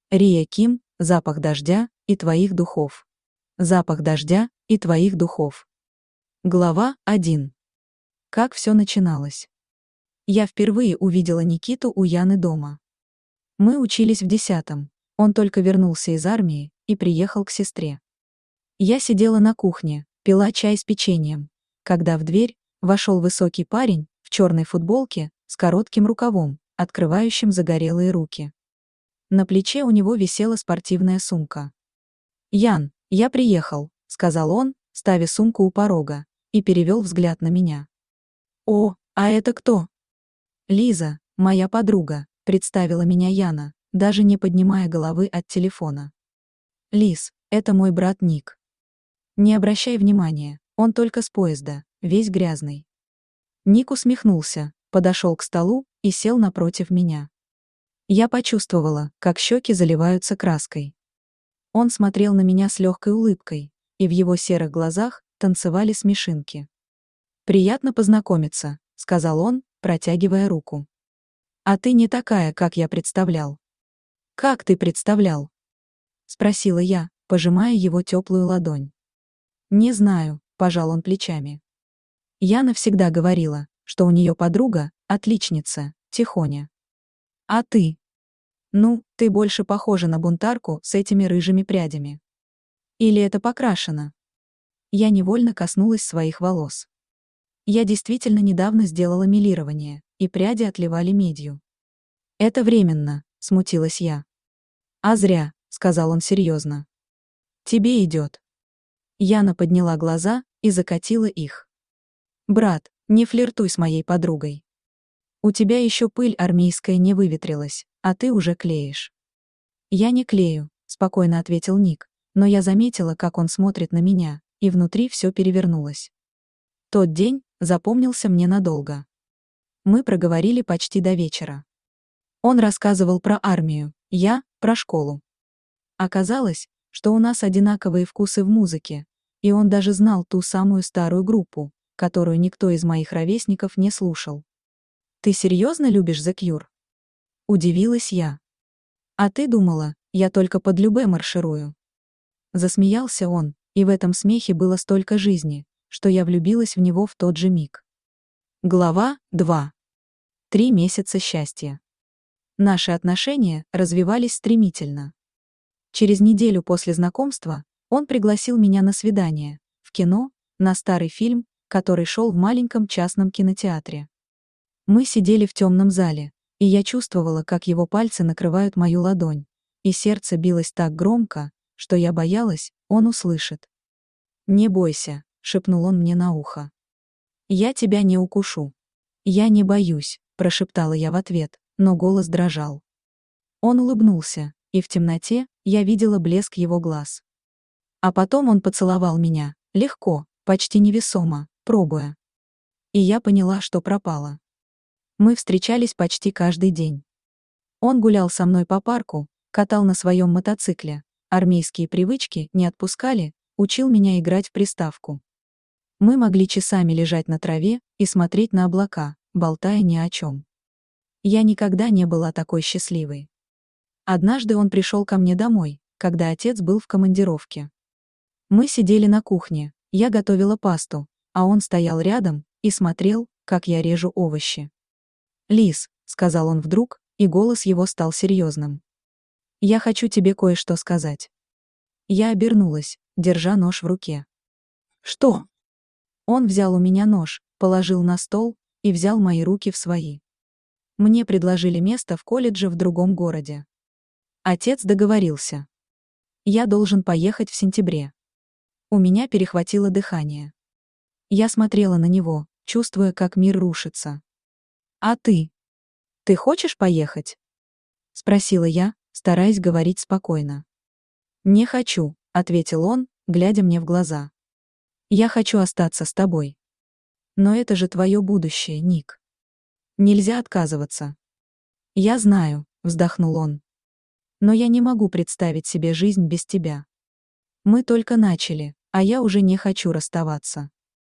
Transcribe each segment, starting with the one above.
Рия Ким, запах дождя и твоих духов. Запах дождя и твоих духов. Глава 1. Как все начиналось. Я впервые увидела Никиту у Яны дома. Мы учились в 10-м. Он только вернулся из армии и приехал к сестре. Я сидела на кухне, пила чай с печеньем, когда в дверь вошел высокий парень в черной футболке с коротким рукавом, открывающим загорелые руки. На плече у него висела спортивная сумка. «Ян, я приехал», — сказал он, ставя сумку у порога, и перевел взгляд на меня. «О, а это кто?» «Лиза, моя подруга», — представила меня Яна, даже не поднимая головы от телефона. «Лиз, это мой брат Ник. Не обращай внимания, он только с поезда, весь грязный». Ник усмехнулся, подошел к столу и сел напротив меня. Я почувствовала, как щеки заливаются краской. Он смотрел на меня с легкой улыбкой, и в его серых глазах танцевали смешинки. «Приятно познакомиться», — сказал он, протягивая руку. «А ты не такая, как я представлял». «Как ты представлял?» — спросила я, пожимая его теплую ладонь. «Не знаю», — пожал он плечами. Яна всегда говорила, что у нее подруга — отличница, Тихоня. «А ты?» «Ну, ты больше похожа на бунтарку с этими рыжими прядями. Или это покрашено?» Я невольно коснулась своих волос. Я действительно недавно сделала мелирование, и пряди отливали медью. «Это временно», — смутилась я. «А зря», — сказал он серьезно. «Тебе идет». Яна подняла глаза и закатила их. «Брат, не флиртуй с моей подругой. У тебя еще пыль армейская не выветрилась, а ты уже клеишь». «Я не клею», — спокойно ответил Ник, но я заметила, как он смотрит на меня, и внутри все перевернулось. Тот день запомнился мне надолго. Мы проговорили почти до вечера. Он рассказывал про армию, я — про школу. Оказалось, что у нас одинаковые вкусы в музыке, и он даже знал ту самую старую группу, которую никто из моих ровесников не слушал. «Ты серьезно любишь The Cure?» Удивилась я. «А ты думала, я только под любэ марширую?» Засмеялся он, и в этом смехе было столько жизни, что я влюбилась в него в тот же миг. Глава 2. 3 месяца счастья. Наши отношения развивались стремительно. Через неделю после знакомства он пригласил меня на свидание, в кино, на старый фильм, который шел в маленьком частном кинотеатре. Мы сидели в темном зале, и я чувствовала, как его пальцы накрывают мою ладонь, и сердце билось так громко, что я боялась, он услышит. «Не бойся», — шепнул он мне на ухо. «Я тебя не укушу». «Я не боюсь», — прошептала я в ответ, но голос дрожал. Он улыбнулся, и в темноте я видела блеск его глаз. А потом он поцеловал меня, легко, почти невесомо, пробуя. И я поняла, что пропала. Мы встречались почти каждый день. Он гулял со мной по парку, катал на своем мотоцикле, армейские привычки не отпускали, учил меня играть в приставку. Мы могли часами лежать на траве и смотреть на облака, болтая ни о чем. Я никогда не была такой счастливой. Однажды он пришел ко мне домой, когда отец был в командировке. Мы сидели на кухне, я готовила пасту, а он стоял рядом и смотрел, как я режу овощи. «Лиз», — сказал он вдруг, и голос его стал серьезным. «Я хочу тебе кое-что сказать». Я обернулась, держа нож в руке. «Что?» Он взял у меня нож, положил на стол и взял мои руки в свои. Мне предложили место в колледже в другом городе. Отец договорился. Я должен поехать в сентябре. У меня перехватило дыхание. Я смотрела на него, чувствуя, как мир рушится. «А ты? Ты хочешь поехать?» — спросила я, стараясь говорить спокойно. «Не хочу», — ответил он, глядя мне в глаза. «Я хочу остаться с тобой. Но это же твое будущее, Ник. Нельзя отказываться». «Я знаю», — вздохнул он. «Но я не могу представить себе жизнь без тебя. Мы только начали, а я уже не хочу расставаться».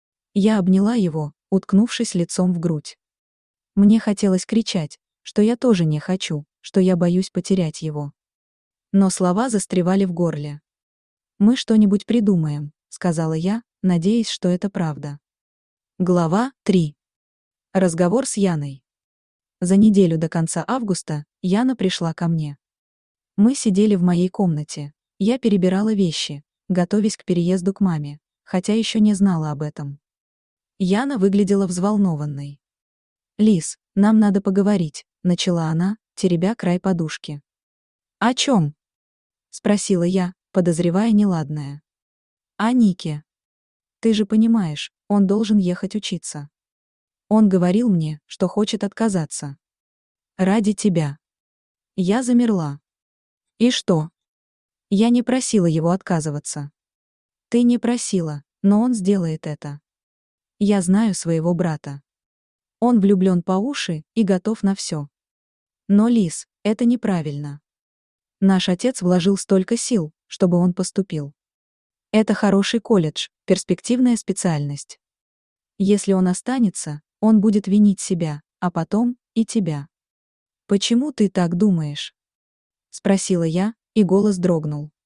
Я обняла его, уткнувшись лицом в грудь. Мне хотелось кричать, что я тоже не хочу, что я боюсь потерять его. Но слова застревали в горле. «Мы что-нибудь придумаем», — сказала я, надеясь, что это правда. Глава 3. Разговор с Яной. За неделю до конца августа Яна пришла ко мне. Мы сидели в моей комнате. Я перебирала вещи, готовясь к переезду к маме, хотя еще не знала об этом. Яна выглядела взволнованной. «Лис, нам надо поговорить», — начала она, теребя край подушки. «О чем?» — спросила я, подозревая неладное. «О Нике. Ты же понимаешь, он должен ехать учиться. Он говорил мне, что хочет отказаться. Ради тебя». Я замерла. «И что?» Я не просила его отказываться. «Ты не просила, но он сделает это. Я знаю своего брата. Он влюблен по уши и готов на все. Но, Лис, это неправильно. Наш отец вложил столько сил, чтобы он поступил. Это хороший колледж, перспективная специальность. Если он останется, он будет винить себя, а потом и тебя. Почему ты так думаешь?» — спросила я, и голос дрогнул.